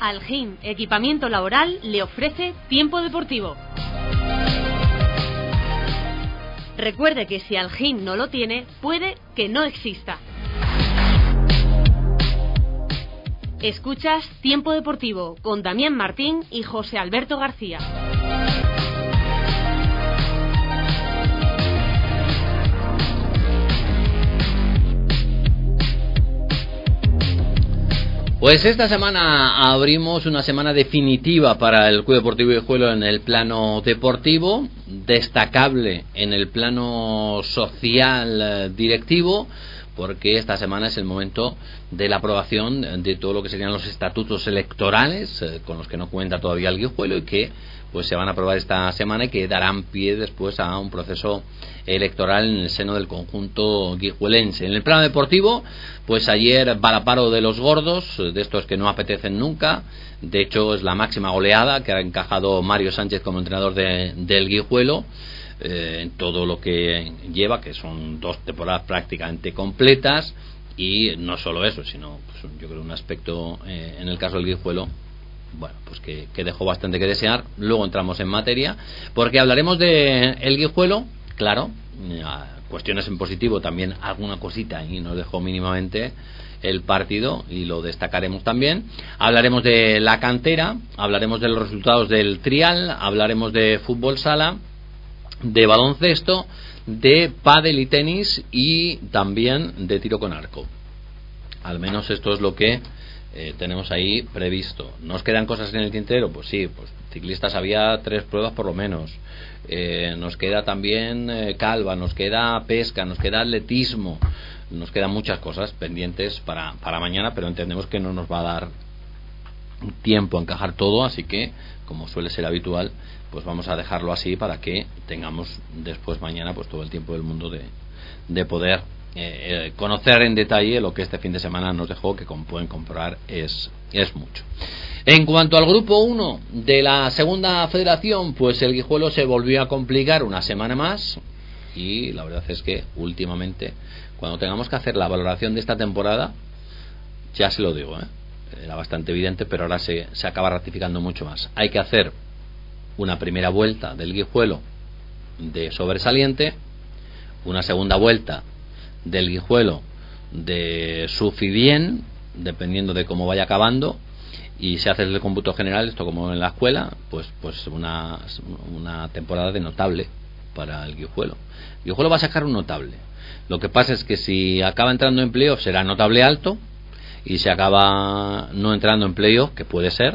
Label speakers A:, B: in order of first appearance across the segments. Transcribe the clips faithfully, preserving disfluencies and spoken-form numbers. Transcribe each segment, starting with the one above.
A: Algin, equipamiento laboral, le ofrece Tiempo Deportivo. Recuerde que si Algin no lo tiene, puede que no exista. Escuchas Tiempo Deportivo con Damián Martín y José Alberto García.
B: Pues esta semana abrimos una semana definitiva para el Club Deportivo Guijuelo en el plano deportivo, destacable en el plano social eh, directivo, porque esta semana es el momento de la aprobación de todo lo que serían los estatutos electorales, eh, con los que no cuenta todavía el Guijuelo y que pues se van a aprobar esta semana y que darán pie después a un proceso electoral en el seno del conjunto guijuelense. En el plano deportivo, pues ayer varaparo de los gordos, de estos que no apetecen nunca. De hecho es la máxima goleada que ha encajado Mario Sánchez como entrenador de, del Guijuelo eh, en todo lo que lleva, que son dos temporadas prácticamente completas. Y no solo eso, sino pues, yo creo un aspecto eh, en el caso del Guijuelo, bueno, pues que, que dejó bastante que desear. Luego entramos en materia, porque hablaremos de el Guijuelo, claro, cuestiones en positivo, también alguna cosita y nos dejó mínimamente el partido y lo destacaremos también. Hablaremos de la cantera, hablaremos de los resultados del trial, hablaremos de fútbol sala, de baloncesto, de pádel y tenis y también de tiro con arco. Al menos esto es lo que Eh, tenemos ahí previsto. ¿Nos quedan cosas en el tintero? Pues sí, pues ciclistas había tres pruebas por lo menos. Eh, nos queda también eh, calva, nos queda pesca, nos queda atletismo, nos quedan muchas cosas pendientes para, para mañana, pero entendemos que no nos va a dar tiempo a encajar todo, así que, como suele ser habitual, pues vamos a dejarlo así para que tengamos después mañana pues todo el tiempo del mundo de, de poder Eh, conocer en detalle lo que este fin de semana nos dejó, que como pueden comprobar es, es mucho. En cuanto al grupo uno de la segunda federación, pues el Guijuelo se volvió a complicar una semana más y la verdad es que últimamente cuando tengamos que hacer la valoración de esta temporada, ya se lo digo, ¿eh? Era bastante evidente, pero ahora se, se acaba ratificando mucho más. Hay que hacer una primera vuelta del Guijuelo de sobresaliente, una segunda vuelta del Guijuelo de suf y bien, dependiendo de cómo vaya acabando, y se hace el cómputo general, esto como en la escuela, pues pues una, una temporada de notable para el Guijuelo. El Guijuelo va a sacar un notable. Lo que pasa es que si acaba entrando en playoff será notable alto, y si acaba no entrando en playoff, que puede ser,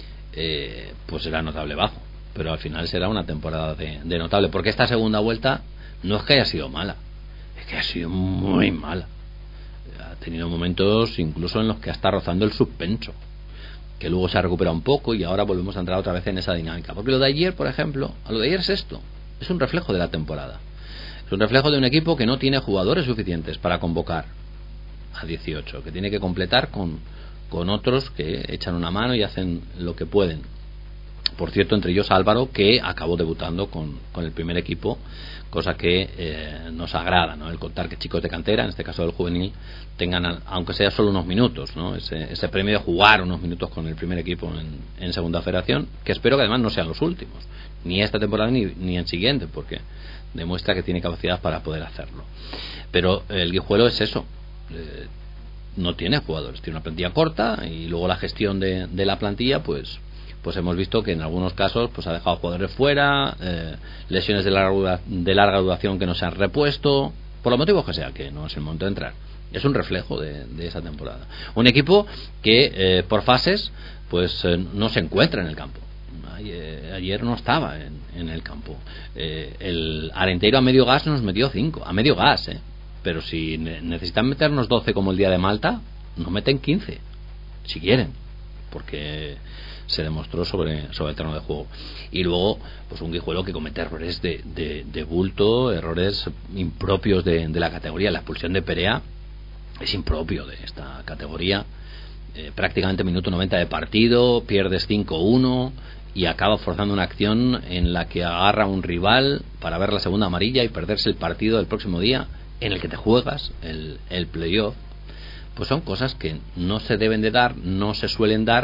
B: eh, pues será notable bajo. Pero al final será una temporada de, de notable, porque esta segunda vuelta no es que haya sido mala, que ha sido muy mala. Ha tenido momentos incluso en los que está rozando el suspenso, que luego se ha recuperado un poco y ahora volvemos a entrar otra vez en esa dinámica. Porque lo de ayer, por ejemplo, a lo de ayer es esto, es un reflejo de la temporada, es un reflejo de un equipo que no tiene jugadores suficientes para convocar a dieciocho, que tiene que completar con, con otros que echan una mano y hacen lo que pueden. Por cierto, entre ellos Álvaro, que acabó debutando con, con el primer equipo, cosa que eh, nos agrada, ¿no? El contar que chicos de cantera, en este caso del juvenil, tengan, aunque sea solo unos minutos, ¿no? Ese, ese premio de jugar unos minutos con el primer equipo en, en segunda federación, que espero que además no sean los últimos, ni esta temporada ni, ni en siguiente, porque demuestra que tiene capacidad para poder hacerlo. Pero el Guijuelo es eso, eh, no tiene jugadores, tiene una plantilla corta y luego la gestión de, de la plantilla, pues pues hemos visto que en algunos casos pues ha dejado jugadores fuera, eh, lesiones de larga, de larga duración que no se han repuesto, por los motivos que sea, que no es el momento de entrar. Es un reflejo de, de esa temporada. Un equipo que eh, por fases pues eh, no se encuentra en el campo. Ayer, ayer no estaba en, en el campo. Eh, el Arenteiro a medio gas nos metió cinco, a medio gas, eh. Pero si ne- necesitan meternos doce como el día de Malta, nos meten quince, si quieren, porque se demostró sobre, sobre el terreno de juego. Y luego pues un Guijuelo que comete errores de, de, de bulto, errores impropios de, de la categoría. La expulsión de Perea es impropio de esta categoría. Eh, prácticamente minuto noventa de partido, pierdes cinco uno y acaba forzando una acción en la que agarra a un rival para ver la segunda amarilla y perderse el partido del próximo día en el que te juegas el, el playoff. Pues son cosas que no se deben de dar, no se suelen dar,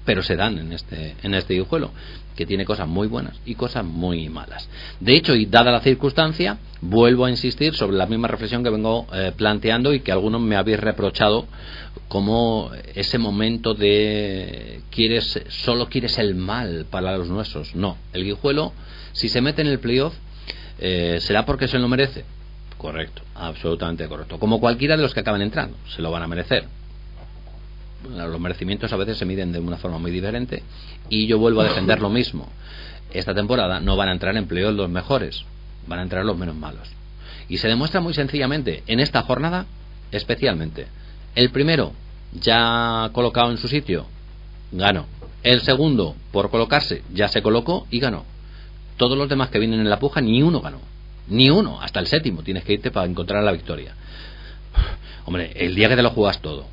B: pero se dan en este en este Guijuelo, que tiene cosas muy buenas y cosas muy malas. De hecho, y dada la circunstancia, vuelvo a insistir sobre la misma reflexión que vengo eh, planteando y que algunos me habéis reprochado, como ese momento de quieres solo quieres el mal para los nuestros. No, el Guijuelo, si se mete en el playoff, eh, será porque se lo merece. Correcto, absolutamente correcto. Como cualquiera de los que acaban entrando, se lo van a merecer. Los merecimientos a veces se miden de una forma muy diferente, y yo vuelvo a defender lo mismo. Esta temporada no van a entrar en playoff los mejores, van a entrar los menos malos, y se demuestra muy sencillamente en esta jornada, especialmente el primero, ya colocado en su sitio, ganó. El segundo, por colocarse, ya se colocó y ganó. Todos los demás que vienen en la puja, ni uno ganó, ni uno. Hasta el séptimo tienes que irte para encontrar la victoria. Hombre, el día que te lo juegas todo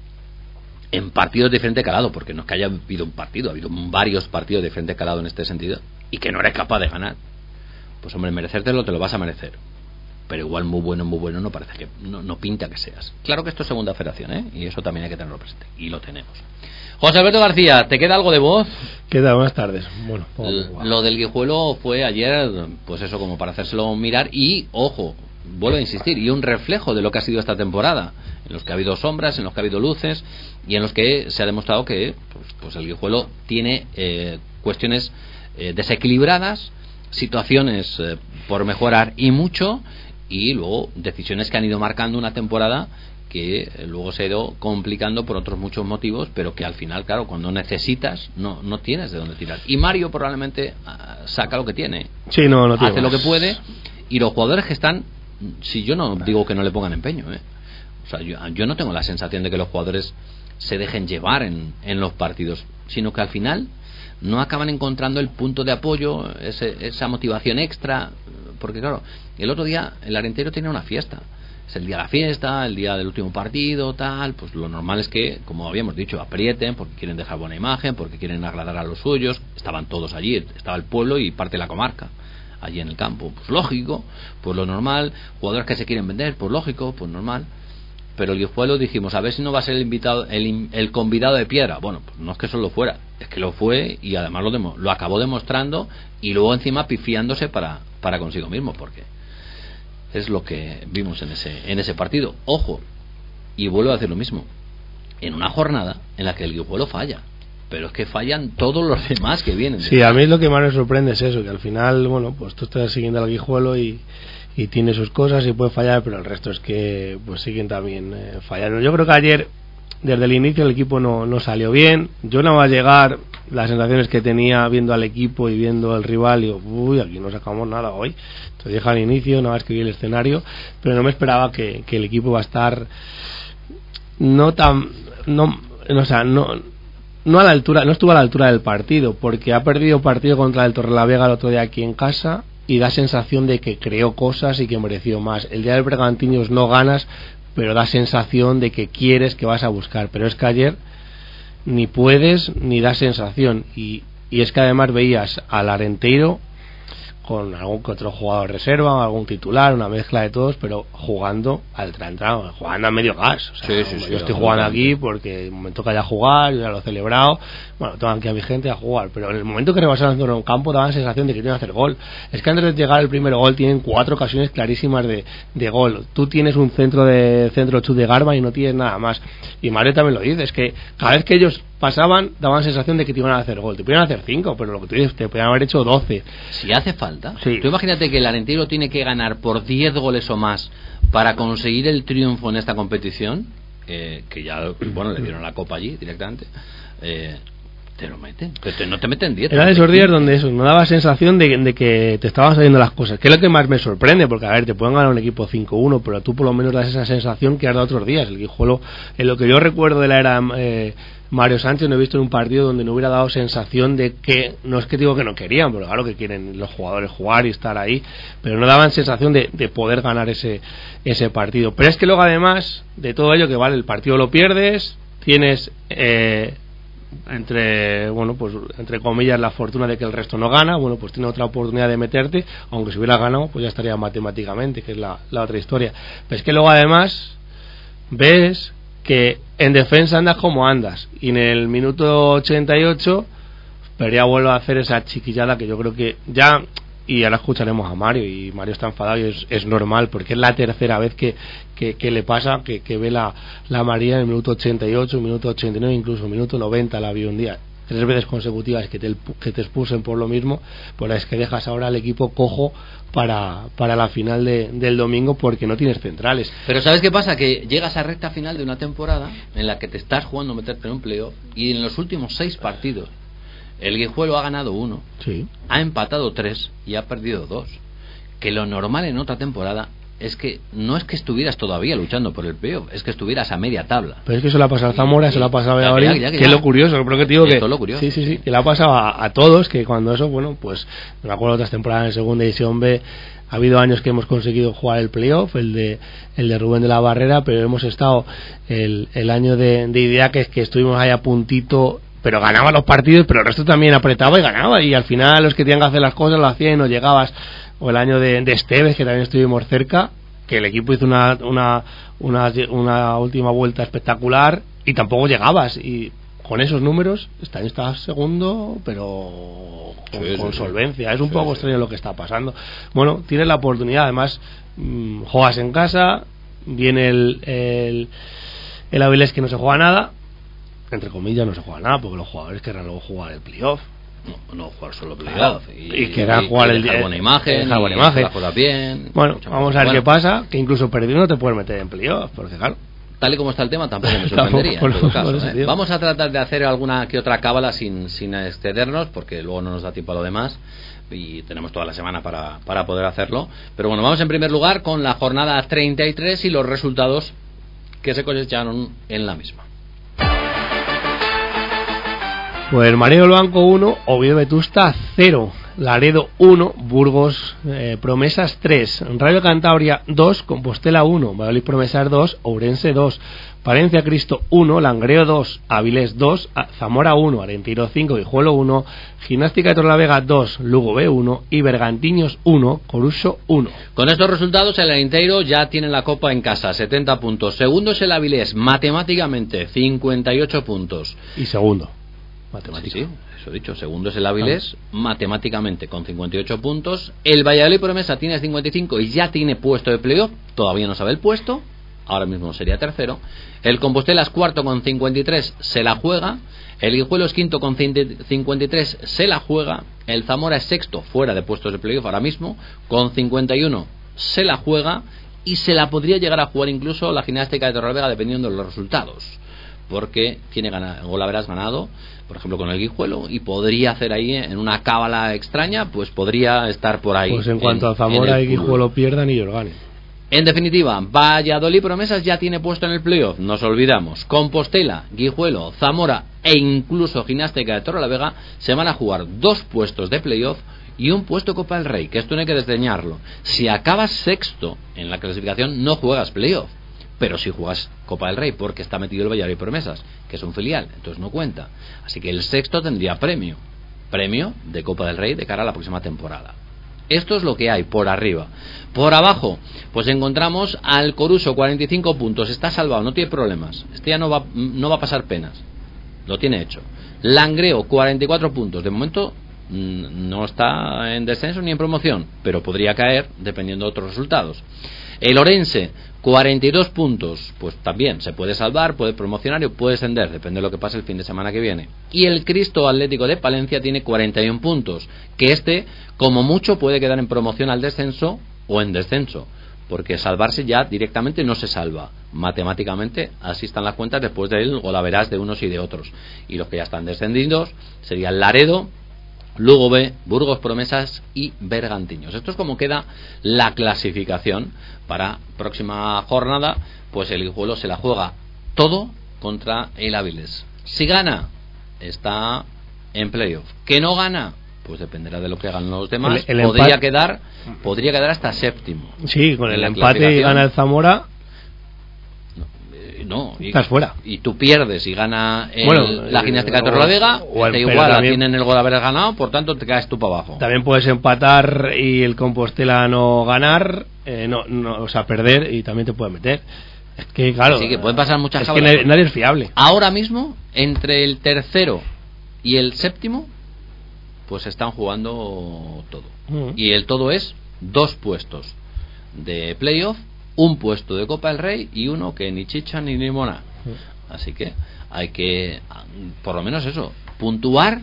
B: en partidos de diferente calado, porque no es que haya habido un partido, ha habido varios partidos de diferente calado en este sentido, y que no eres capaz de ganar, pues hombre, merecértelo te lo vas a merecer, pero igual muy bueno, muy bueno no parece que, no, no pinta que seas. Claro que esto es segunda federación, ¿eh? Y eso también hay que tenerlo presente, y lo tenemos. José Alberto García, ¿te queda algo de voz?
C: Queda, buenas tardes. Bueno,
B: L- lo del Guijuelo fue ayer, pues eso, como para hacérselo mirar, y ojo, vuelvo a insistir, y un reflejo de lo que ha sido esta temporada, en los que ha habido sombras, en los que ha habido luces, y en los que se ha demostrado que pues, pues el Guijuelo tiene eh, cuestiones eh, desequilibradas, situaciones eh, por mejorar y mucho, y luego decisiones que han ido marcando una temporada que eh, luego se ha ido complicando por otros muchos motivos, pero que al final, claro, cuando necesitas no no tienes de dónde tirar. Y Mario probablemente uh, saca lo que tiene,
C: sí, no, no
B: hace lo que puede, y los jugadores que están, si yo no digo que no le pongan empeño, ¿eh? O sea, yo, yo no tengo la sensación de que los jugadores se dejen llevar en, en los partidos, sino que al final no acaban encontrando el punto de apoyo, ese, esa motivación extra, porque claro, el otro día el Arenteiro tenía una fiesta, es el día de la fiesta, el día del último partido, tal, pues lo normal es que, como habíamos dicho, aprieten porque quieren dejar buena imagen, porque quieren agradar a los suyos. Estaban todos allí, estaba el pueblo y parte de la comarca allí en el campo, pues lógico, pues lo normal. Jugadores que se quieren vender, pues lógico, pues normal. Pero el Guijuelo dijimos, a ver si no va a ser el invitado, el, el convidado de piedra. Bueno, pues no es que solo fuera, es que lo fue, y además lo, demo, lo acabó demostrando, y luego encima pifiándose para, para consigo mismo, porque es lo que vimos en ese, en ese partido. Ojo, y vuelvo a decir lo mismo, en una jornada en la que el Guijuelo falla, pero es que fallan todos los demás que vienen.
C: Sí, a mí lo que más me sorprende es eso, que al final, bueno, pues tú estás siguiendo al Guijuelo y y tiene sus cosas y puede fallar, pero el resto es que pues siguen también eh, fallando. Yo creo que ayer desde el inicio el equipo no, no salió bien. Yo nada más llegar, las sensaciones que tenía viendo al equipo y viendo al rival, digo, uy, aquí no sacamos nada hoy. Entonces dije al inicio, nada más que vi el escenario, pero no me esperaba que, que el equipo va a estar no tan no, o sea, no no a la altura, no estuvo a la altura del partido, porque ha perdido partido contra el Torrelavega el otro día aquí en casa, y da sensación de que creó cosas y que mereció más. El día del Bergantiños no ganas, pero da sensación de que quieres, que vas a buscar. Pero es que ayer ni puedes ni da sensación. Y, y es que además veías al Arenteiro con algún que otro jugador reserva, algún titular, una mezcla de todos, pero jugando al trantrado, jugando a medio gas. O sea,
B: sí, sí,
C: yo
B: sí,
C: estoy jugando aquí porque el momento que haya jugar, yo ya lo he celebrado, bueno, tengo aquí a mi gente a jugar, pero en el momento que rebasaron en un campo daban la sensación de que iban a hacer gol. Es que antes de llegar al primer gol tienen cuatro ocasiones clarísimas de, de gol. Tú tienes un centro de centro chut de Garba y no tienes nada más. Y Mario también lo dice, es que cada vez que ellos pasaban daban sensación de que te iban a hacer gol. Te podían hacer cinco, pero lo que tú dices, te podían haber hecho doce.
B: Si hace falta.
C: Sí.
B: Tú imagínate que el Arenteiro tiene que ganar por diez goles o más para conseguir el triunfo en esta competición, eh, que ya, bueno, le dieron la copa allí directamente. Eh, te lo meten, pero te, no te meten diez.
C: Era de esos días donde eso, no daba sensación de, de que te estaban saliendo las cosas, que es lo que más me sorprende, porque a ver, te pueden ganar un equipo cinco uno, pero tú por lo menos das esa sensación que has dado otros días. El Guijuelo, en lo que yo recuerdo de la era eh, Mario Sánchez, no he visto en un partido donde no hubiera dado sensación de que, no es que digo que no querían, pero claro que quieren los jugadores jugar y estar ahí, pero no daban sensación de, de poder ganar ese, ese partido. Pero es que luego además de todo ello, que vale, el partido lo pierdes, tienes eh, entre bueno pues entre comillas la fortuna de que el resto no gana, bueno pues tiene otra oportunidad de meterte, aunque si hubiera ganado pues ya estaría matemáticamente, que es la, la otra historia. Pero es que luego además ves que en defensa andas como andas, y en el minuto ochenta y ocho Perea vuelve a hacer esa chiquillada que yo creo que ya, y ahora escucharemos a Mario, y Mario está enfadado y es, es normal, porque es la tercera vez que, que, que le pasa, que, que ve la, la amarilla en el minuto ochenta y ocho, minuto ochenta y nueve, incluso minuto noventa la vio un día, tres veces consecutivas que te, que te expulsen por lo mismo. Pues es que dejas ahora al equipo cojo para, para la final de, del domingo, porque no tienes centrales.
B: Pero ¿sabes qué pasa? Que llegas a recta final de una temporada en la que te estás jugando meterte en un playoff, y en los últimos seis partidos el Guijuelo ha ganado uno,
C: sí,
B: ha empatado tres y ha perdido dos. Que lo normal en otra temporada es que no es que estuvieras todavía luchando por el playoff, es que estuvieras a media tabla.
C: Pero es que eso le ha pasado a Zamora, eso le ha pasado a Valladolid, que, que
B: ya.
C: es lo curioso, pero que te digo que,
B: es lo curioso.
C: Sí, sí, sí, que le ha pasado a, a todos, que cuando eso, bueno, pues me acuerdo de otras temporadas en segunda división B, ha habido años que hemos conseguido jugar el playoff, el de el de Rubén de la Barrera, pero hemos estado el, el año de, de Idea, que es que estuvimos ahí a puntito, pero ganaba los partidos, pero el resto también apretaba y ganaba, y al final los que tenían que hacer las cosas lo hacían y no llegabas. O el año de, de Esteves, que también estuvimos cerca, que el equipo hizo una, una, una, una última vuelta espectacular y tampoco llegabas, y con esos números este año estás segundo, pero con,
B: sí,
C: con
B: sí,
C: solvencia. Es un
B: sí,
C: poco
B: sí.
C: extraño lo que está pasando. Bueno, tienes la oportunidad, además mmm, juegas en casa, viene el, el, el Avilés, que no se juega nada, entre comillas no se juega nada, porque los jugadores querrán luego jugar el playoff.
B: No, no jugar solo playoff,
C: claro,
B: y,
C: y querrán jugar el
B: dejar buena imagen,
C: dejar buena
B: y
C: imagen.
B: las cosas bien.
C: Bueno, vamos a ver
B: bueno.
C: qué pasa, que incluso perdiendo te puedes meter en playoff, porque claro,
B: Tal y como está el tema, tampoco me sorprendería.
C: Tampoco,
B: en todo
C: por,
B: caso,
C: por
B: ¿eh? Vamos a tratar de hacer alguna que otra cábala sin, sin excedernos, porque luego no nos da tiempo a lo demás y tenemos toda la semana para, para poder hacerlo. Pero bueno, vamos en primer lugar con la jornada treinta y tres y los resultados que se cosecharon en la misma.
C: Pues Marino Blanco uno, Oviedo Vetusta cero, Laredo uno, Burgos eh, Promesas tres, Rayo Cantabria dos, Compostela uno, Valladolid Promesas dos, Ourense dos, Palencia Cristo uno, Langreo dos, Avilés dos, Zamora uno, Arenteiro cinco, Guijuelo uno, Gimnástica de Torlavega dos, Lugo B uno y Bergantiños uno, Coruso uno.
B: Con estos resultados el Arenteiro ya tiene la copa en casa, setenta puntos. Segundo es el Avilés, matemáticamente cincuenta y ocho puntos.
C: Y segundo matemático.
B: Sí, sí, eso he dicho. Segundo es el Avilés, ah. matemáticamente con cincuenta y ocho puntos. El Valladolid Promesa tiene cincuenta y cinco y ya tiene puesto de playoff. Todavía no sabe el puesto. Ahora mismo sería tercero. El Compostela es cuarto con cincuenta y tres, se la juega. El Guijuelo es quinto con cincuenta y tres, se la juega. El Zamora es sexto, fuera de puestos de playoff ahora mismo, con cincuenta y uno, se la juega. Y se la podría llegar a jugar incluso la Gimnástica de Torrelavega, dependiendo de los resultados, porque tiene golaveras ganado, por ejemplo con el Guijuelo, y podría hacer ahí en una cábala extraña, pues podría estar por ahí.
C: Pues en cuanto en, a Zamora y Guijuelo pierdan y ellos ganen.
B: En definitiva, Valladolid Promesas ya tiene puesto en el playoff, nos olvidamos. Compostela, Guijuelo, Zamora e incluso Gimnástica de Torrelavega se van a jugar dos puestos de playoff y un puesto Copa del Rey, que esto no hay que desdeñarlo. Si acabas sexto en la clasificación no juegas playoff, pero si juegas Copa del Rey, porque está metido el Valladolid Promesas, que es un filial, entonces no cuenta. Así que el sexto tendría premio, premio de Copa del Rey de cara a la próxima temporada. Esto es lo que hay por arriba. Por abajo, pues encontramos al Coruso, cuarenta y cinco puntos, está salvado, no tiene problemas. Este ya no va, no va a pasar penas, lo tiene hecho. Langreo, cuarenta y cuatro puntos, de momento no está en descenso ni en promoción, pero podría caer dependiendo de otros resultados. El Orense, cuarenta y dos puntos, pues también se puede salvar, puede promocionar o puede descender, depende de lo que pase el fin de semana que viene. Y el Cristo Atlético de Palencia tiene cuarenta y uno puntos, que este, como mucho, puede quedar en promoción al descenso o en descenso, porque salvarse ya directamente no se salva. Matemáticamente, así están las cuentas después del golaveras de unos y de otros. Y los que ya están descendidos serían Laredo, Lugo B, Burgos Promesas y Bergantiños. Esto es como queda la clasificación para próxima jornada. Pues el Guijuelo se la juega todo contra el Avilés. Si gana, está en playoff. Que no gana, pues dependerá de lo que hagan los demás. El, el podría empate... quedar podría quedar hasta séptimo.
C: Sí, con el empate y gana el Zamora.
B: No, y,
C: estás fuera.
B: Y tú pierdes y gana el,
C: bueno,
B: la Gimnástica de Torrelavega, te igual también, tienen el gol haber ganado, por tanto te caes tú para abajo.
C: También puedes empatar y el Compostela no ganar, eh, no, no, o sea, perder, y también te puede meter. Es que, claro.
B: Así que pueden pasar muchas
C: es
B: cábalas.
C: que nadie es fiable.
B: Ahora mismo, entre el tercero y el séptimo, pues están jugando todo. Uh-huh. Y el todo es dos puestos de playoff, un puesto de Copa del Rey y uno que ni chicha ni limona. Uh-huh. Así que hay que, por lo menos eso, puntuar.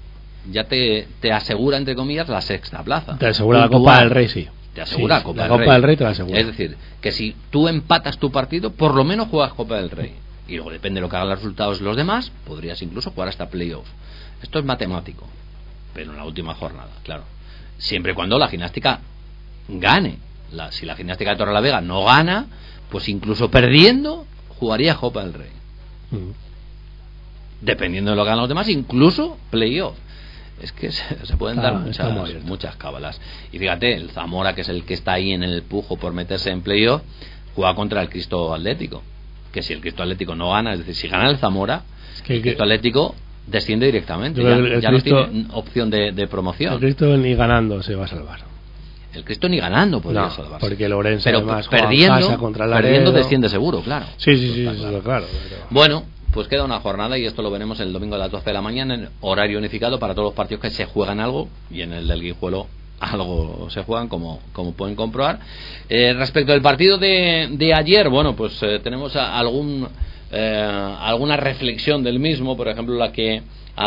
B: Ya te, te asegura, entre comillas, la sexta plaza.
C: Te asegura puntuar, la Copa del Rey, sí.
B: Te asegura
C: sí,
B: Copa,
C: la
B: del,
C: Copa
B: Rey.
C: del Rey te la asegura.
B: Es decir, que si tú empatas tu partido, por lo menos juegas Copa del Rey. Y luego depende de lo que hagan los resultados los demás, podrías incluso jugar hasta playoff. Esto es matemático, pero en la última jornada, claro. Siempre y cuando la gimnástica gane. La, si la gimnástica de Torrelavega no gana, pues incluso perdiendo, jugaría Copa del Rey. Mm. Dependiendo de lo que hagan los demás, incluso playoff. Es que se, se pueden
C: claro,
B: dar muchas, muchas cábalas. Y fíjate, el Zamora, que es el que está ahí en el pujo por meterse en playoff, juega contra el Cristo Atlético. Que si el Cristo Atlético no gana, es decir, si gana el Zamora, es que el Cristo que... Atlético desciende directamente. Ya, el, el ya Cristo, no tiene opción de, de promoción.
C: El Cristo ni ganando se va a salvar.
B: El Cristo ni ganando podría
C: no,
B: salvarse.
C: Porque Lorenzo,
B: pero
C: además,
B: perdiendo,
C: contra el
B: perdiendo desciende seguro, claro.
C: Sí, sí, sí, sí claro. claro pero...
B: Bueno, pues queda una jornada y esto lo veremos el domingo a las doce de la mañana en horario unificado para todos los partidos que se juegan algo, y en el del Guijuelo algo se juegan, como, como pueden comprobar. Eh, respecto al partido de, de ayer, bueno, pues eh, tenemos a, algún eh, alguna reflexión del mismo, por ejemplo la que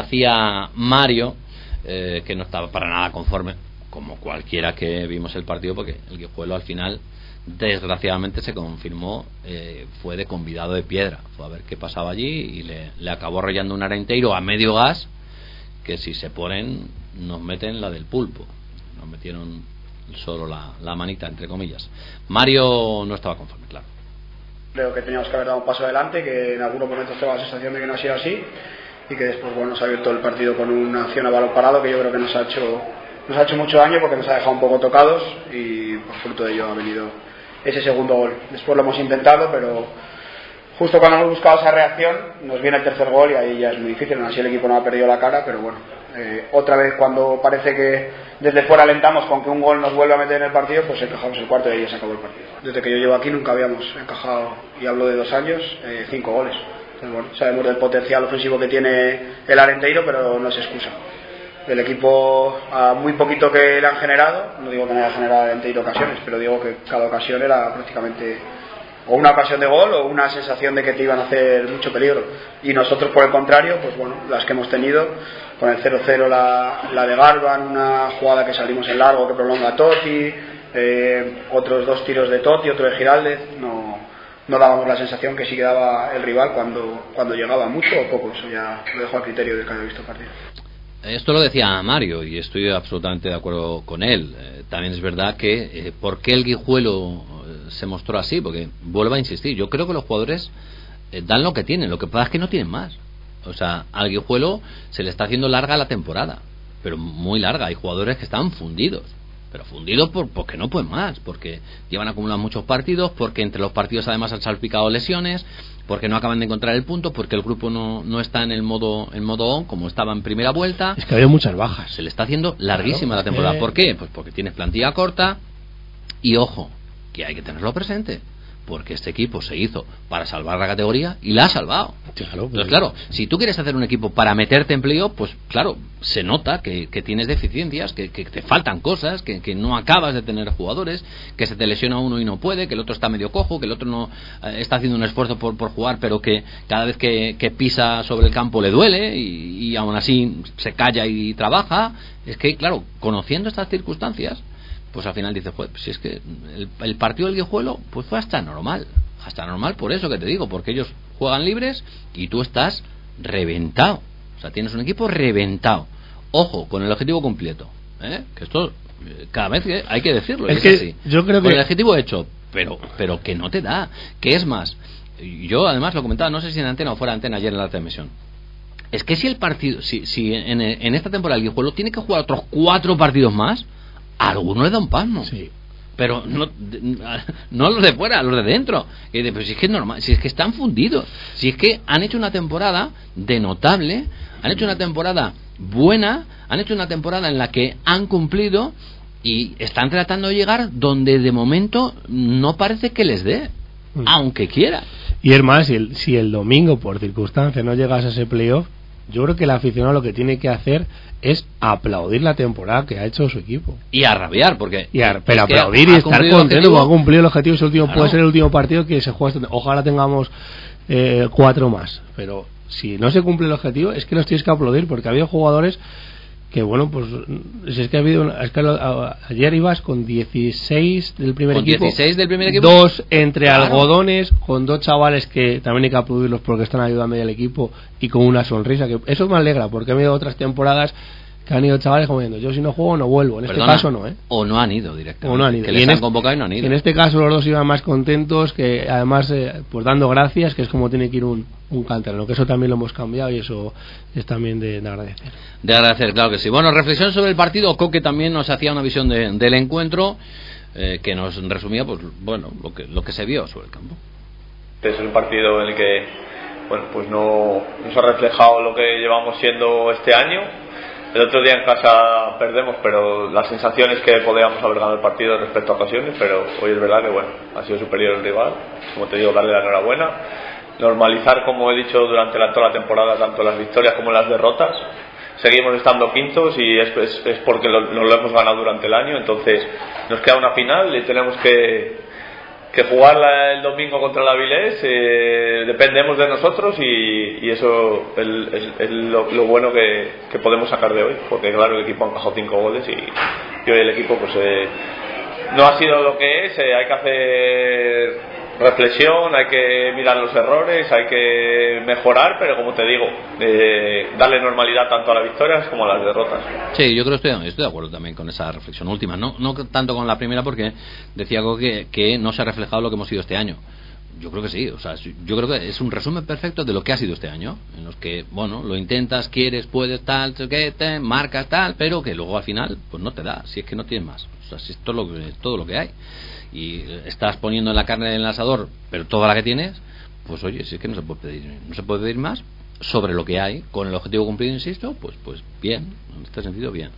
B: hacía Mario, eh, que no estaba para nada conforme, como cualquiera que vimos el partido, porque el Guijuelo al final, desgraciadamente, se confirmó, eh, fue de convidado de piedra, fue a ver qué pasaba allí y le, le acabó arrollando un arenteiro a medio gas, que si se ponen nos meten la del pulpo, nos metieron solo la, la manita, entre comillas. Mario no estaba conforme, claro.
D: Creo que teníamos que haber dado un paso adelante, que en algunos momentos tengo la sensación de que no ha sido así, y que después, bueno, nos ha abierto el partido con una acción a balón parado que yo creo que nos ha hecho nos ha hecho mucho daño, porque nos ha dejado un poco tocados, y por fruto de ello ha venido ese segundo gol. Después lo hemos intentado, pero justo cuando hemos buscado esa reacción nos viene el tercer gol y ahí ya es muy difícil. Aún así el equipo no ha perdido la cara, pero bueno, eh, otra vez cuando parece que desde fuera alentamos con que un gol nos vuelve a meter en el partido, pues encajamos el cuarto y ahí ya se acabó el partido. Desde que yo llevo aquí nunca habíamos encajado, y hablo de dos años, eh, cinco goles. Entonces, bueno, sabemos del potencial ofensivo que tiene el Arenteiro, pero no es excusa. El equipo, a muy poquito que le han generado, no digo que no haya generado en ocasiones, pero digo que cada ocasión era prácticamente o una ocasión de gol o una sensación de que te iban a hacer mucho peligro. Y nosotros, por el contrario, pues bueno, las que hemos tenido, con el cero cero la, la de Garban, una jugada que salimos en largo que prolonga Totti, eh, otros dos tiros de Totti, otro de Giraldez, no, no dábamos la sensación que sí que daba el rival cuando, cuando llegaba, mucho o poco. Eso ya lo dejo al criterio de que haya visto el partido.
B: Esto lo decía Mario y estoy absolutamente de acuerdo con él. Eh, también es verdad que eh, ¿por qué el Guijuelo eh, se mostró así? Porque vuelvo a insistir, yo creo que los jugadores eh, dan lo que tienen, lo que pasa es que no tienen más. O sea, al Guijuelo se le está haciendo larga la temporada, pero muy larga. Hay jugadores que están fundidos, pero fundidos por, porque no pueden más, porque llevan acumulando muchos partidos, porque entre los partidos además han salpicado lesiones, porque no acaban de encontrar el punto, porque el grupo no, no está en el modo en modo on como estaba en primera vuelta.
C: Es que había muchas bajas.
B: Se le está haciendo larguísima
C: claro,
B: la temporada.
C: eh...
B: ¿Por qué? Pues porque tienes plantilla corta y ojo, que hay que tenerlo presente, porque este equipo se hizo para salvar la categoría y la ha salvado.
C: Claro,
B: Entonces, claro, si tú quieres hacer un equipo para meterte en playoff, pues claro, se nota que, que tienes deficiencias, que, que te faltan cosas, que, que no acabas de tener jugadores, que se te lesiona uno y no puede, que el otro está medio cojo, que el otro no eh, está haciendo un esfuerzo por, por jugar, pero que cada vez que, que pisa sobre el campo le duele y, y aún así se calla y trabaja. Es que, claro, conociendo estas circunstancias, pues al final dices, pues si es que el, el partido del Guijuelo pues fue hasta normal, hasta normal por eso que te digo, porque ellos juegan libres y tú estás reventado, o sea, tienes un equipo reventado. Ojo, con el objetivo completo, ¿eh? Que esto cada vez que hay que decirlo,
C: es,
B: es
C: que
B: así.
C: Yo creo
B: con
C: que
B: el objetivo hecho, pero pero que no te da, que es más, yo además lo comentaba, no sé si en antena o fuera de antena ayer en la transmisión. Es que si el partido, si, si en, en esta temporada el Guijuelo tiene que jugar otros cuatro partidos más, a alguno le da un pasmo.
C: Sí.
B: Pero no, no los de fuera, los de dentro. Y de, pues si es que es normal, si es que están fundidos, si es que han hecho una temporada de notable, han hecho una temporada buena, han hecho una temporada en la que han cumplido y están tratando de llegar donde de momento no parece que les dé. mm. aunque quiera.
C: Y es más, si el, si el domingo por circunstancias no llegas a ese playoff, yo creo que el aficionado lo que tiene que hacer es aplaudir la temporada que ha hecho su equipo.
B: Y a rabiar, porque...
C: Y a, pero aplaudir y estar contento porque ha cumplido el objetivo. Ese último, claro. Puede ser el último partido que se juega. Ojalá tengamos eh, cuatro más. Pero si no se cumple el objetivo, es que los tienes que aplaudir, porque ha habido jugadores que, bueno, pues... Si es que ha habido... Es que a, ayer ibas con dieciséis del primer
B: ¿Con
C: equipo.
B: dieciséis del primer equipo?
C: Dos entre claro. algodones, con dos chavales que también hay que aplaudirlos porque están ayudando al equipo y con una sonrisa. Que eso me alegra, porque ha habido otras temporadas que han ido chavales como diciendo, yo si no juego no vuelvo. En
B: Perdona,
C: este caso no, ¿eh?
B: O no han ido directamente.
C: O no han ido.
B: Que les
C: han
B: este, convocado y no han ido.
C: En este caso los dos iban más contentos, que además eh, pues dando gracias, que es como tiene que ir un, un canterano, que eso también lo hemos cambiado y eso es también de, de agradecer.
B: De agradecer, claro que sí. Bueno, reflexión sobre el partido. Coque también nos hacía una visión de, del encuentro eh, que nos resumía, pues bueno, lo que lo que se vio sobre el campo.
E: Es un partido en el que, bueno, pues no nos ha reflejado lo que llevamos siendo este año. El otro día en casa perdemos, pero la sensación es que podíamos haber ganado el partido respecto a ocasiones, pero hoy es verdad que bueno, ha sido superior el rival. Como te digo, darle la enhorabuena, normalizar, como he dicho durante la, toda la temporada, tanto las victorias como las derrotas. Seguimos estando quintos y es, es, es porque lo, lo hemos ganado durante el año, entonces nos queda una final y tenemos que que jugarla el domingo contra el Avilés, eh, dependemos de nosotros y, y eso es, es, es lo, lo bueno que, que podemos sacar de hoy, porque claro, el equipo ha encajado cinco goles y, y hoy el equipo pues eh, no ha sido lo que es. eh, hay que hacer reflexión, hay que mirar los errores, hay que mejorar, pero como te digo, eh, darle normalidad tanto a las victorias como a las derrotas.
B: Sí, yo creo que estoy, estoy de acuerdo también con esa reflexión última, no, no tanto con la primera, porque decía algo que, que no se ha reflejado lo que hemos sido este año. Yo creo que sí, o sea, yo creo que es un resumen perfecto de lo que ha sido este año, en los que, bueno, lo intentas, quieres, puedes, tal, que te marcas, tal, pero que luego al final, pues no te da, si es que no tienes más, o sea, si esto es lo que, todo lo que hay, y estás poniendo en la carne del asador, pero toda la que tienes, pues oye, si es que no se puede pedir, no se puede pedir más sobre lo que hay, con el objetivo cumplido, insisto, pues, pues bien, en este sentido, bien.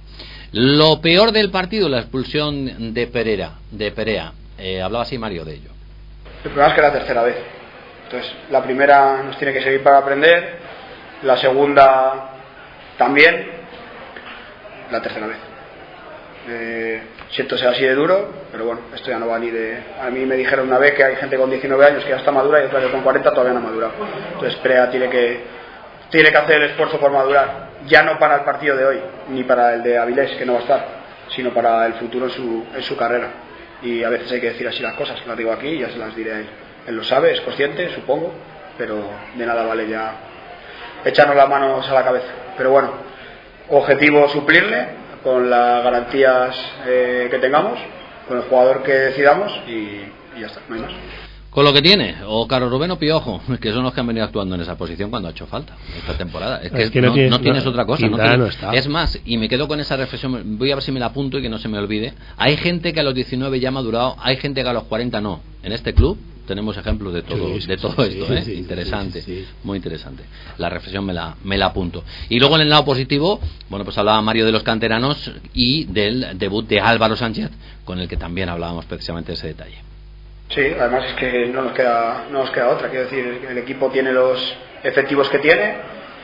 B: Lo peor del partido, la expulsión de Pereira, de Perea, eh, hablaba así Mario de ello.
D: El problema es que es la tercera vez. Entonces, la primera nos tiene que servir para aprender, la segunda también, la tercera vez. Eh, siento ser así de duro, pero bueno, esto ya no va ni de... A mí me dijeron una vez que hay gente con diecinueve años que ya está madura y otra que con cuarenta todavía no ha madurado. Entonces, Perea tiene que, tiene que hacer el esfuerzo por madurar, ya no para el partido de hoy, ni para el de Avilés, que no va a estar, sino para el futuro en su, en su carrera. Y a veces hay que decir así las cosas, las digo aquí y ya se las diré a él. Él lo sabe, es consciente, supongo, pero de nada vale ya echarnos las manos a la cabeza. Pero bueno, objetivo suplirle con las garantías eh, que tengamos, con el jugador que decidamos y, y ya está, no hay más.
B: Con lo que tiene, o Carlos Rubén o Piojo, que son los que han venido actuando en esa posición cuando ha hecho falta esta temporada. Es que, es que no, no, tienes, no tienes no, otra cosa. No tienes, no está. Es más, y me quedo con esa reflexión, voy a ver si me la apunto y que no se me olvide. Hay gente que a los diecinueve ya ha madurado, hay gente que a los cuarenta no. En este club tenemos ejemplos de todo, sí, de todo sí, esto, sí, ¿eh? Sí, interesante, sí, sí, sí. Muy interesante. La reflexión me la, me la apunto. Y luego en el lado positivo, bueno, pues hablaba Mario de los canteranos y del debut de Álvaro Sánchez, con el que también hablábamos precisamente de ese detalle.
D: Sí, además es que no nos queda no nos queda otra, quiero decir, el equipo tiene los efectivos que tiene,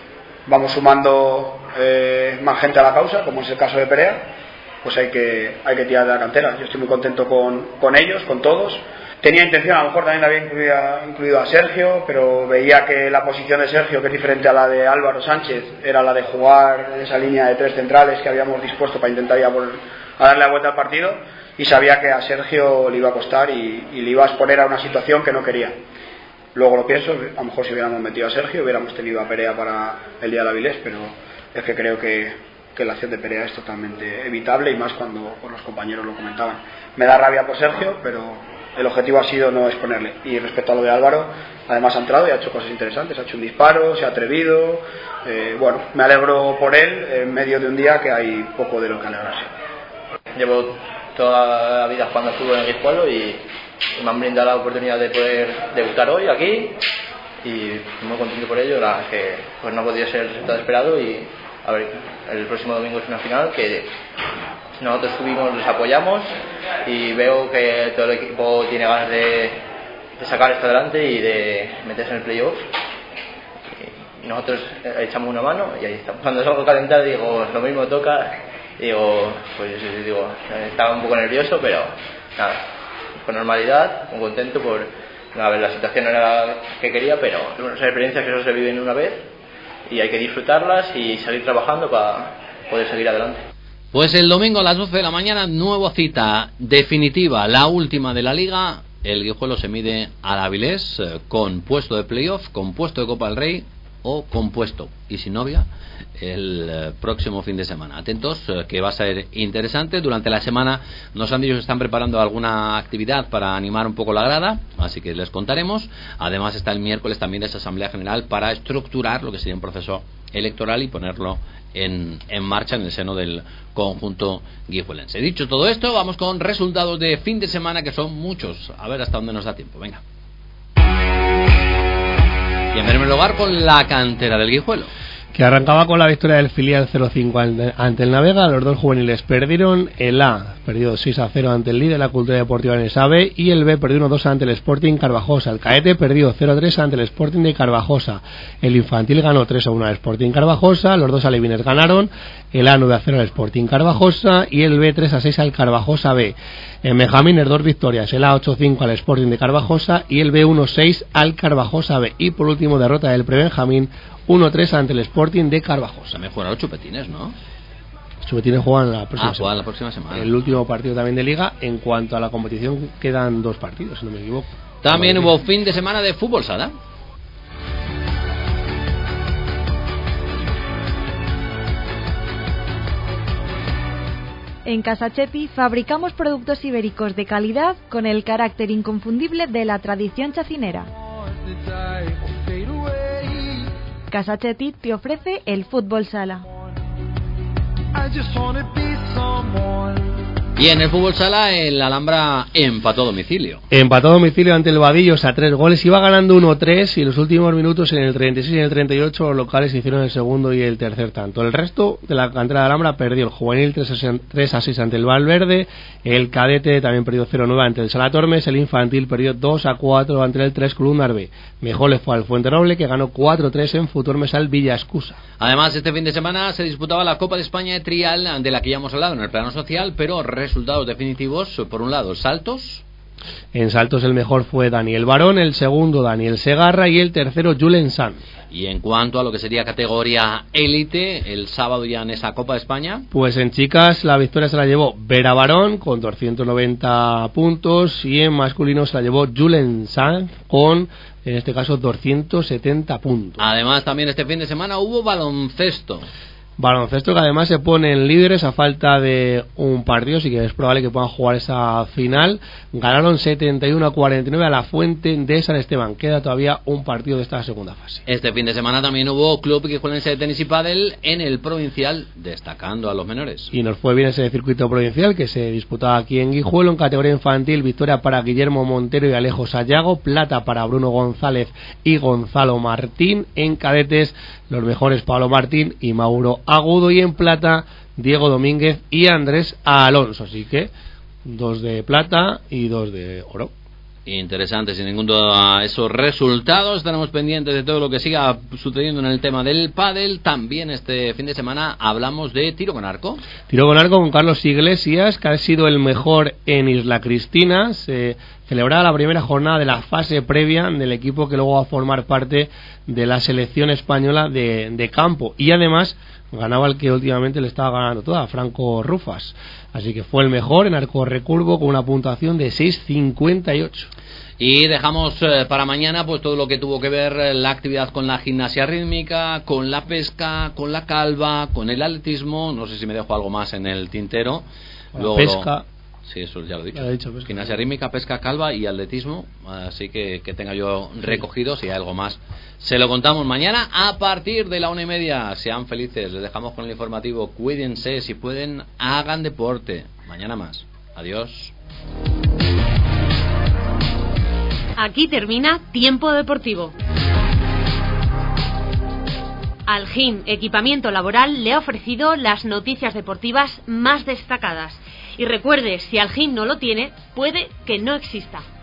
D: vamos sumando eh, más gente a la causa, como es el caso de Perea, pues hay que hay que tirar de la cantera. Yo estoy muy contento con, con ellos, con todos. Tenía intención, a lo mejor también había incluido, incluido a Sergio, pero veía que la posición de Sergio, que es diferente a la de Álvaro Sánchez, era la de jugar en esa línea de tres centrales que habíamos dispuesto para intentar ya volver a darle la vuelta al partido, y sabía que a Sergio le iba a costar y, y le iba a exponer a una situación que no quería. Luego lo pienso, a lo mejor si hubiéramos metido a Sergio hubiéramos tenido a Perea para el día de Avilés, pero es que creo que, que la acción de Perea es totalmente evitable, y más cuando pues, los compañeros lo comentaban. Me da rabia por Sergio, pero el objetivo ha sido no exponerle. Y respecto a lo de Álvaro, además ha entrado y ha hecho cosas interesantes, ha hecho un disparo, se ha atrevido, eh, bueno, me alegro por él en medio de un día que hay poco de lo que alegrarse.
F: Llevo toda la vida jugando al fútbol en Guijuelo y me han brindado la oportunidad de poder debutar hoy aquí y muy contento por ello. La que pues no podía ser el resultado esperado, y a ver, el próximo domingo es una final que nosotros subimos, les apoyamos, y veo que todo el equipo tiene ganas de, de sacar esto adelante y de meterse en el playoff. Y nosotros echamos una mano y ahí estamos. Cuando salgo calentado digo, lo mismo toca, digo, pues digo, estaba un poco nervioso, pero nada, con normalidad, muy contento por, a ver, la situación no era la que quería, pero bueno, son experiencias que solo se viven una vez y hay que disfrutarlas y seguir trabajando para poder seguir adelante.
B: Pues el domingo a las doce de la mañana, nueva cita definitiva, la última de la Liga. El Guijuelo se mide al Avilés eh, con puesto de playoff, con puesto de Copa del Rey o con puesto y sin novia el eh, próximo fin de semana. Atentos, eh, que va a ser interesante. Durante la semana nos han dicho que están preparando alguna actividad para animar un poco la grada, así que les contaremos. Además está el miércoles también esa Asamblea General para estructurar lo que sería un proceso electoral y ponerlo en, en marcha en el seno del conjunto guijuelense. Dicho todo esto, vamos con resultados de fin de semana, que son muchos. A ver hasta dónde nos da tiempo. Venga. Y en primer lugar con la cantera del Guijuelo,
C: que arrancaba con la victoria del filial cero cinco ante el Navega. Los dos juveniles perdieron. El A perdió seis a cero ante el líder de la Cultura Deportiva en esa B, y el B perdió uno dos ante el Sporting Carvajosa. El Caete perdió cero a tres ante el Sporting de Carvajosa. El Infantil ganó tres a uno al Sporting Carvajosa. Los dos alevines ganaron. El A nueve a cero al Sporting Carvajosa y el B tres a seis al Carvajosa B. En Benjamines dos victorias, el A ocho cinco al Sporting de Carvajosa y el B uno seis al Carvajosa B. Y por último, derrota del Prebenjamín uno tres ante el Sporting de Carvajosa.
B: También jugaron los chupetines, ¿no?
C: Los chupetines juegan la próxima,
B: ah, juegan la próxima semana.
C: El último partido también de Liga. En cuanto a la competición, quedan dos partidos, si no me equivoco.
B: También hubo fin de semana de fútbol sala.
G: En Casa Chepi fabricamos productos ibéricos de calidad con el carácter inconfundible de la tradición chacinera. Casa Chepi te ofrece el fútbol sala.
B: Y en el fútbol sala, el Alhambra empató a domicilio.
C: Empató a domicilio ante el Vadillos a tres goles. Iba ganando uno tres y en los últimos minutos, en el treinta y seis y en el treinta y ocho, los locales hicieron el segundo y el tercer tanto. El resto de la cantera de Alhambra perdió. El juvenil tres a seis ante el Valverde. El cadete también perdió cero a nueve ante el Salatormes. El infantil perdió dos a cuatro ante el Tres Columnas B. Mejor le fue al Fuenteroble, que ganó cuatro a tres en Futurmes al Villascusa.
B: Además, este fin de semana se disputaba la Copa de España de Trial, de la que ya hemos hablado en el plano social, pero resultados definitivos. Por un lado, saltos.
C: En saltos el mejor fue Daniel Barón, el segundo Daniel Segarra y el tercero Julen Sanz.
B: Y en cuanto a lo que sería categoría élite, el sábado ya en esa Copa de España,
C: pues en chicas la victoria se la llevó Vera Barón con doscientos noventa puntos y en masculino se la llevó Julen Sanz con, en este caso, doscientos setenta puntos.
B: Además, también este fin de semana hubo baloncesto.
C: Baloncesto, que además se ponen líderes a falta de un partido, así que es probable que puedan jugar esa final. Ganaron setenta y uno a cuarenta y nueve a la Fuente de San Esteban. Queda todavía un partido de esta segunda fase.
B: Este fin de semana también hubo Club Guijuelense de Tenis y Pádel en el provincial, destacando a los menores.
C: Y nos fue bien ese circuito provincial que se disputaba aquí en Guijuelo. En categoría infantil, victoria para Guillermo Montero y Alejo Sayago, plata para Bruno González y Gonzalo Martín. En cadetes, los mejores Pablo Martín y Mauro Agudo, y en plata Diego Domínguez y Andrés Alonso. Así que dos de plata y dos de oro.
B: Interesante, sin ningún duda, esos resultados. Estaremos pendientes de todo lo que siga sucediendo en el tema del pádel. También este fin de semana hablamos de tiro con arco.
C: Tiro con arco con Carlos Iglesias, que ha sido el mejor en Isla Cristina. Se celebraba la primera jornada de la fase previa del equipo que luego va a formar parte de la selección española de, de campo. Y además ganaba el que últimamente le estaba ganando toda, Franco Rufas. Así que fue el mejor en arco recurvo con una puntuación de seis cincuenta y ocho.
B: Y dejamos eh, para mañana pues todo lo que tuvo que ver eh, la actividad con la gimnasia rítmica, con la pesca, con la calva, con el atletismo. No sé si me dejo algo más en el tintero.
C: Luego pesca.
B: Lo... Sí, eso ya lo he dicho.
C: Ya he dicho pesca.
B: Gimnasia rítmica, pesca, calva y atletismo. Así que que tenga yo recogido. Si hay algo más, se lo contamos mañana a partir de la una y media. Sean felices. Les dejamos con el informativo. Cuídense. Si pueden, hagan deporte. Mañana más. Adiós.
A: Aquí termina Tiempo Deportivo. Algin Equipamiento Laboral le ha ofrecido las noticias deportivas más destacadas. Y recuerde, si Algin no lo tiene, puede que no exista.